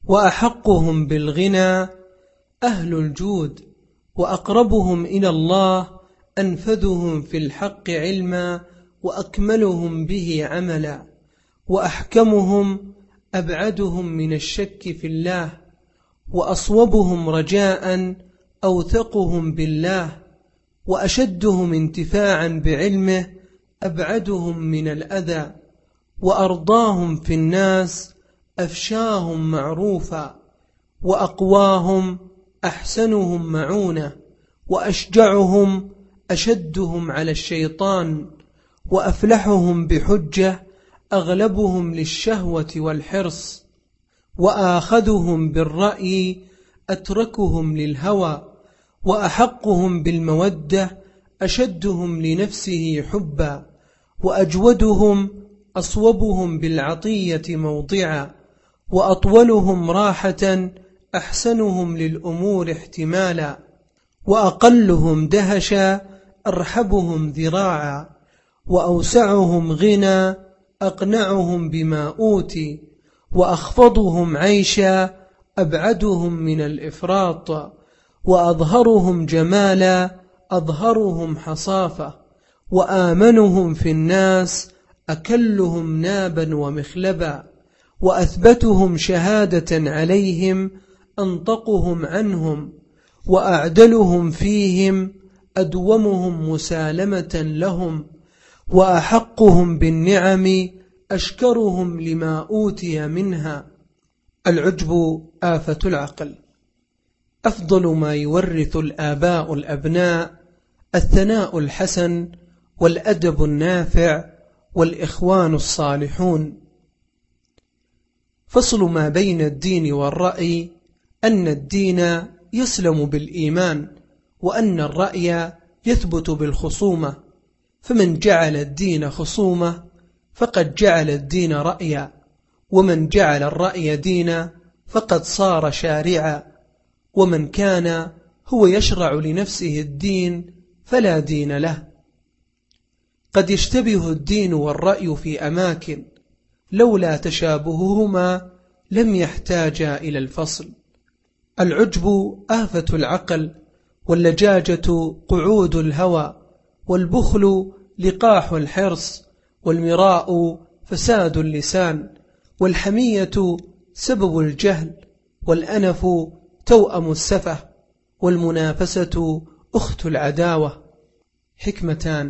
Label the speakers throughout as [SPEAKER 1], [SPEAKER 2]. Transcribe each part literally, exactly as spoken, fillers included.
[SPEAKER 1] وأحقهم بالغنى أهل الجود، وأقربهم إلى الله أنفذهم في الحق علما وأكملهم به عملا، وأحكمهم أبعدهم من الشك في الله، وأصوبهم رجاء أوثقهم بالله، وأشدهم انتفاعا بعلمه أبعدهم من الأذى، وأرضاهم في الناس أفشاهم معروفا، وأقواهم أحسنهم معونة، وأشجعهم أشدهم على الشيطان، وأفلحهم بحجة أغلبهم للشهوة والحرص، وآخذهم بالرأي أتركهم للهوى، وأحقهم بالمودة أشدهم لنفسه حبا، وأجودهم أصوبهم بالعطية موضعا، وأطولهم راحة أحسنهم للأمور احتمالا، وأقلهم دهشا أرحبهم ذراعا، وأوسعهم غنى أقنعهم بما أوتي، وأخفضهم عيشا أبعدهم من الإفراط، وأظهرهم جمالا أظهرهم حصافة، وآمنهم في الناس أكلهم نابا ومخلبا، وأثبتهم شهادة عليهم أنطقهم عنهم، وأعدلهم فيهم أدومهم مسالمة لهم، وأحقهم بالنعم أشكرهم لما أوتي منها. العجب آفة العقل. أفضل ما يورث الآباء الأبناء الثناء الحسن والأدب النافع والإخوان الصالحون. فصل ما بين الدين والرأي أن الدين يسلم بالإيمان، وأن الرأي يثبت بالخصومة، فمن جعل الدين خصومة فقد جعل الدين رأيا، ومن جعل الرأي دينا فقد صار شارعا، ومن كان هو يشرع لنفسه الدين فلا دين له. قد يشتبه الدين والرأي في أماكن، لولا تشابههما لم يحتاجا إلى الفصل. العجب آفة العقل، واللجاجة قعود الهوى، والبخل لقاح الحرص، والمراء فساد اللسان، والحمية سبب الجهل، والأنف توأم السفه، والمنافسة أخت العداوة. حكمتان: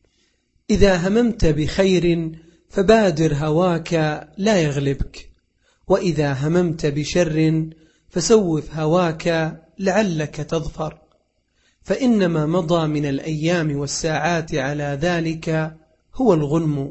[SPEAKER 1] إذا هممت بخير فبادر هواك لا يغلبك، وإذا هممت بشر فسوف هواك لعلك تظفر، فإنما مضى من الأيام والساعات على ذلك هو الغنم.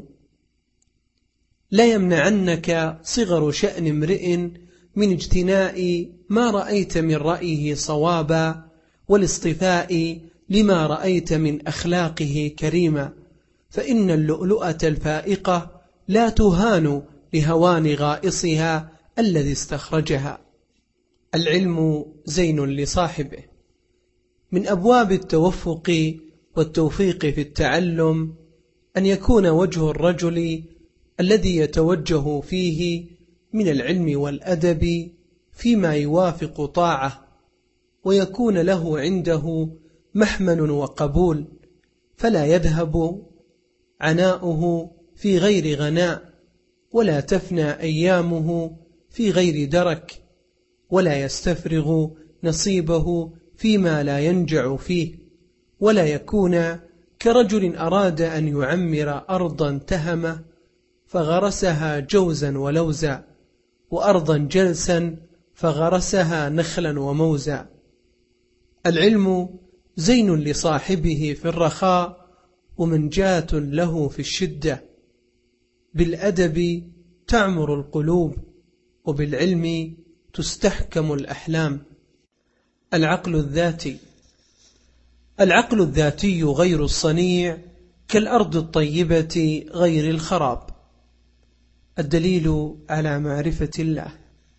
[SPEAKER 1] لا يمنعنك صغر شأن امرئ من اجتناء ما رأيت من رأيه صوابا، والاصطفاء لما رأيت من أخلاقه كريما، فإن اللؤلؤة الفائقة لا تهان لهوان غائصها الذي استخرجها. العلم زين لصاحبه. من أبواب التوفق والتوفيق في التعلم أن يكون وجه الرجل الذي يتوجه فيه من العلم والأدب فيما يوافق طاعة، ويكون له عنده محمل وقبول، فلا يذهب عناؤه في غير غناء، ولا تفنى أيامه في غير درك، ولا يستفرغ نصيبه فيما لا ينجع فيه، ولا يكون كرجل أراد أن يعمر أرضا تهمة فغرسها جوزا ولوزا، وأرضا جلسا فغرسها نخلا وموزا. العلم زين لصاحبه في الرخاء ومنجاة له في الشدة. بالأدب تعمر القلوب، وبالعلم تستحكم الأحلام. العقل الذاتي. العقل الذاتي غير الصنيع كالأرض الطيبة غير الخراب. الدليل على معرفة الله.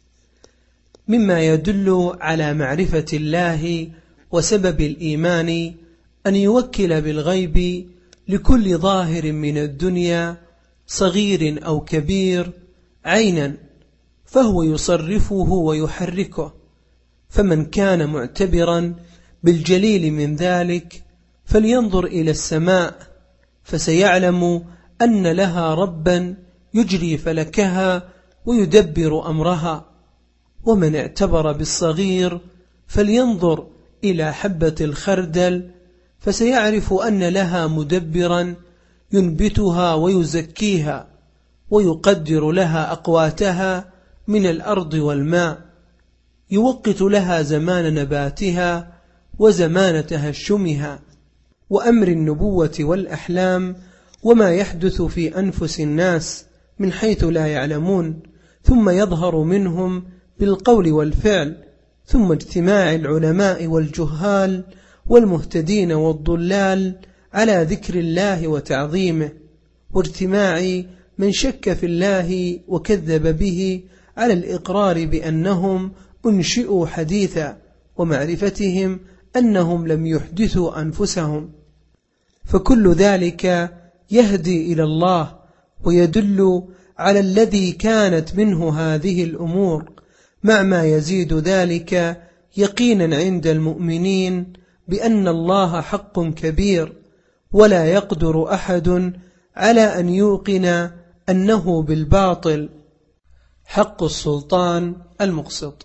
[SPEAKER 1] مما يدل على معرفة الله وسبب الإيمان أن يوكل بالغيب لكل ظاهر من الدنيا صغير أو كبير عينا، فهو يصرفه ويحركه. فمن كان معتبرا بالجليل من ذلك فلينظر إلى السماء، فسيعلم أن لها ربا يجري فلكها ويدبر أمرها. ومن اعتبر بالصغير فلينظر إلى حبة الخردل، فسيعرف أن لها مدبرا ينبتها ويزكيها ويقدر لها أقواتها من الأرض والماء، يوقت لها زمان نباتها وزمان تهشمها، وأمر النبوة والأحلام وما يحدث في أنفس الناس من حيث لا يعلمون، ثم يظهر منهم بالقول والفعل، ثم اجتماع العلماء والجهال والمهتدين والضلال على ذكر الله وتعظيمه، واجتماع من شك في الله وكذب به على الإقرار بأنهم أنشئوا حديثا، ومعرفتهم أنهم لم يحدثوا أنفسهم. فكل ذلك يهدي إلى الله ويدل على الذي كانت منه هذه الأمور، مع ما يزيد ذلك يقينا عند المؤمنين بأن الله حق كبير، ولا يقدر أحد على أن يوقن أنه بالباطل. حق السلطان المقسط.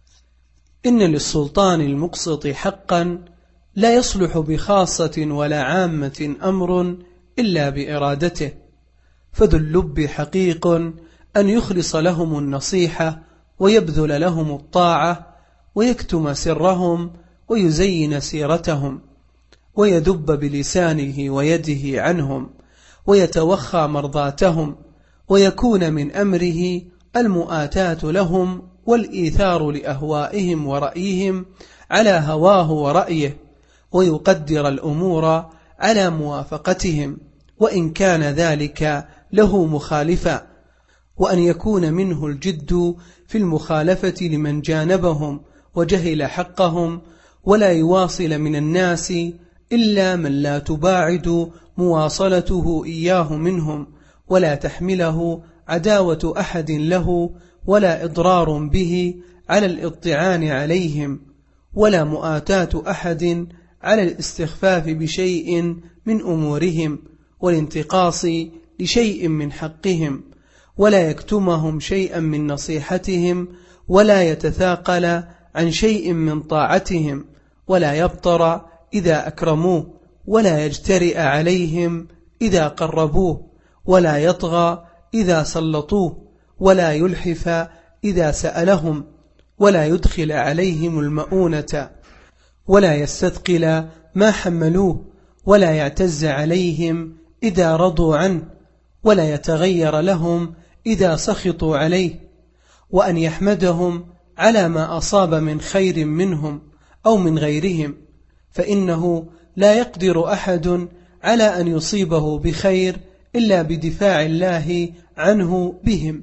[SPEAKER 1] إن للسلطان المقسط حقا لا يصلح بخاصة ولا عامة أمر إلا بإرادته، فذو اللب حقيق أن يخلص لهم النصيحة ويبذل لهم الطاعة ويكتم سرهم ويزين سيرتهم، ويدب بلسانه ويده عنهم ويتوخى مرضاتهم، ويكون من أمره المؤاتاة لهم والإيثار لأهوائهم ورأيهم على هواه ورأيه، ويقدر الأمور على موافقتهم وإن كان ذلك له مخالفا، وأن يكون منه الجد في المخالفة لمن جانبهم وجهل حقهم، ولا يواصل من الناس إلا من لا تباعد مواصلته إياه منهم، ولا تحمله عداوة أحد له ولا إضرار به على الإطعان عليهم، ولا مؤاتاة أحد على الاستخفاف بشيء من أمورهم والانتقاص لشيء من حقهم، ولا يكتمهم شيئا من نصيحتهم، ولا يتثاقل عن شيء من طاعتهم، ولا يبطر إذا أكرموه، ولا يجترئ عليهم إذا قربوه، ولا يطغى إذا سلطوه، ولا يلحف إذا سألهم، ولا يدخل عليهم المؤونة، ولا يستثقل ما حملوه، ولا يعتز عليهم إذا رضوا عنه، ولا يتغير لهم إذا سخطوا عليه، وأن يحمدهم على ما أصاب من خير منهم أو من غيرهم، فإنه لا يقدر أحد على أن يصيبه بخير إلا بدفاع الله عنه بهم.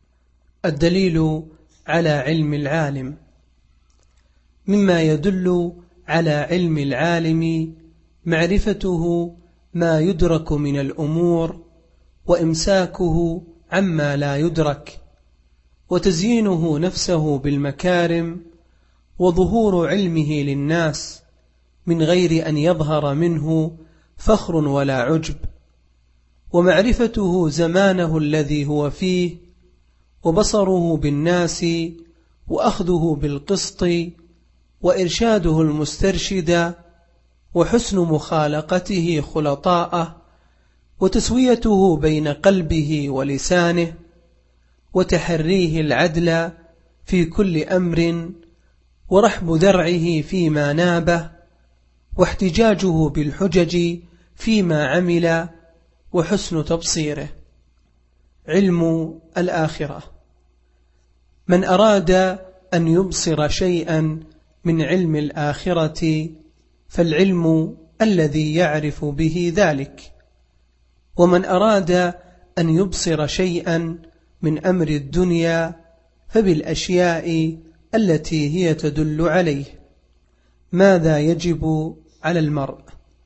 [SPEAKER 1] الدليل على علم العالم. مما يدل على علم العالم معرفته ما يدرك من الأمور، وإمساكه عما لا يدرك، وتزيينه نفسه بالمكارم، وظهور علمه للناس من غير أن يظهر منه فخر ولا عجب، ومعرفته زمانه الذي هو فيه، وبصره بالناس، وأخذه بالقسط، وإرشاده المسترشد، وحسن مخالقته خلطاءه، وتسويته بين قلبه ولسانه، وتحريه العدل في كل أمر، ورحب ذرعه فيما نابه، واحتجاجه بالحجج فيما عمل، وحسن تبصيره. علم الآخرة. من أراد أن يبصر شيئا من علم الآخرة فالعلم الذي يعرف به ذلك، ومن أراد أن يبصر شيئا من أمر الدنيا فبالأشياء التي هي تدل عليه. ماذا يجب على المرء؟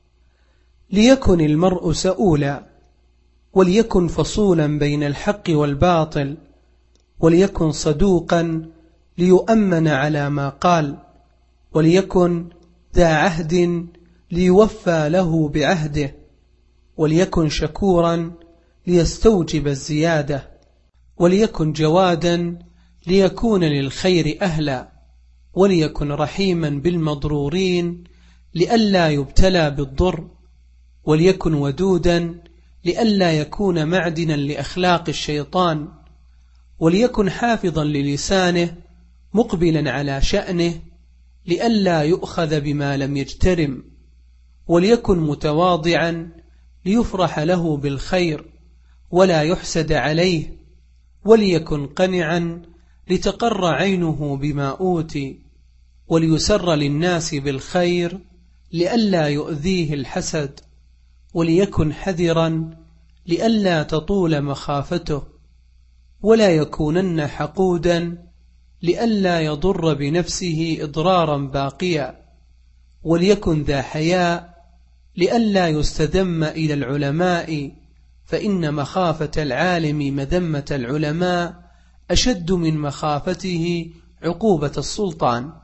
[SPEAKER 1] ليكن المرء سؤولا، وليكن فصولا بين الحق والباطل، وليكن صدوقا ليؤمن على ما قال، وليكن ذا عهد ليوفى له بعهده، وليكن شكورا ليستوجب الزيادة، وليكن جوادا ليكون للخير أهلا، وليكن رحيما بالمضرورين لئلا يبتلى بالضر، وليكن ودودا لئلا يكون معدنا لأخلاق الشيطان، وليكن حافظا للسانه مقبلا على شأنه لئلا يؤخذ بما لم يجترم، وليكن متواضعا ليفرح له بالخير ولا يحسد عليه، وليكن قنعا لتقر عينه بما أوتي، وليسر للناس بالخير لئلا يؤذيه الحسد، وليكن حذرا لئلا تطول مخافته، ولا يكونن حقودا لئلا يضر بنفسه إضرارا باقيا، وليكن ذا حياء لئلا يستذم إلى العلماء، فإن مخافة العالم مذمة العلماء أشد من مخافته عقوبة السلطان.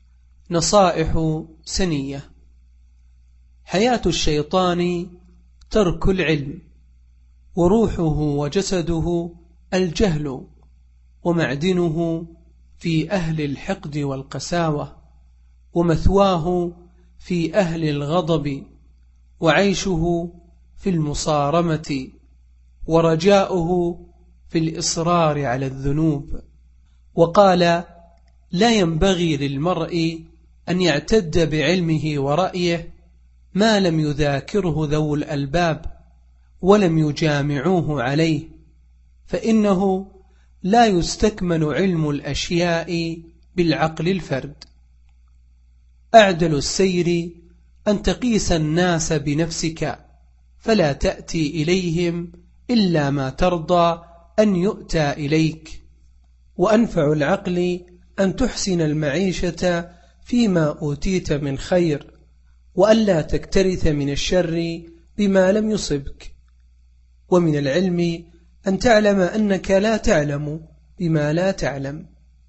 [SPEAKER 1] نصائح سنية: حياة الشيطان ترك العلم، وروحه وجسده الجهل، ومعدنه في أهل الحقد والقساوة، ومثواه في أهل الغضب، وعيشه في المصارمة، ورجاؤه في الإصرار على الذنوب. وقال: لا ينبغي للمرء أن يعتد بعلمه ورأيه ما لم يذاكره ذو الألباب ولم يجامعوه عليه، فإنه لا يستكمل علم الأشياء بالعقل الفرد. أعدل السير أن تقيس الناس بنفسك، فلا تأتي إليهم إلا ما ترضى أن يؤتى إليك. وأنفع العقل أن تحسن المعيشة فيما أوتيت من خير، وألا تكترث من الشر بما لم يصبك. ومن العلم أن تعلم أنك لا تعلم بما لا تعلم.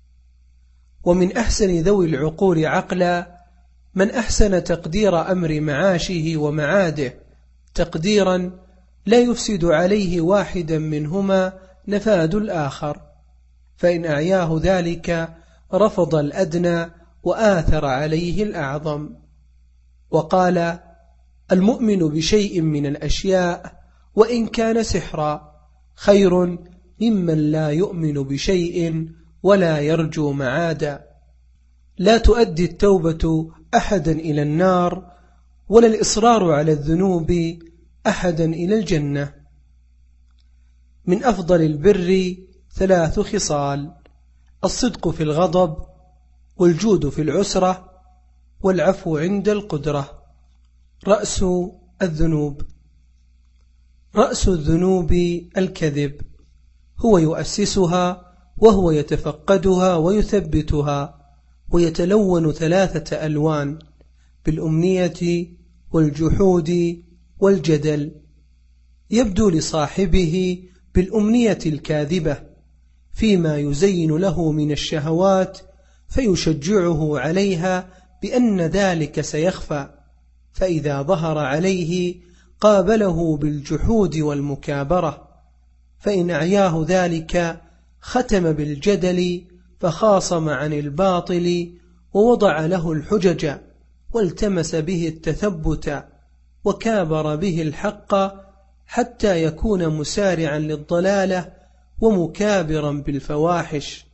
[SPEAKER 1] ومن أحسن ذوي العقول عقلا من أحسن تقدير أمر معاشه ومعاده تقديرا لا يفسد عليه واحدا منهما نفاد الآخر، فإن أعياه ذلك رفض الأدنى وآثر عليه الأعظم. وقال: المؤمن بشيء من الأشياء وإن كان سحرا خير ممن لا يؤمن بشيء ولا يرجو معادا. لا تؤدي التوبة أحدا إلى النار، ولا الإصرار على الذنوب أحدا إلى الجنة. من أفضل البر ثلاث خصال: الصدق في الغضب، والجود في العسرة، والعفو عند القدرة. رأس الذنوب: رأس الذنوب الكذب، هو يؤسسها وهو يتفقدها ويثبتها، ويتلون ثلاثة ألوان: بالأمنية والجحود والجدل. يبدو لصاحبه بالأمنية الكاذبة فيما يزين له من الشهوات، فيشجعه عليها بأن ذلك سيخفى، فإذا ظهر عليه قابله بالجحود والمكابرة، فإن أعياه ذلك ختم بالجدل فخاصم عن الباطل ووضع له الحجج، والتمس به التثبت، وكابر به الحق حتى يكون مسارعا للضلالة ومكابرا بالفواحش.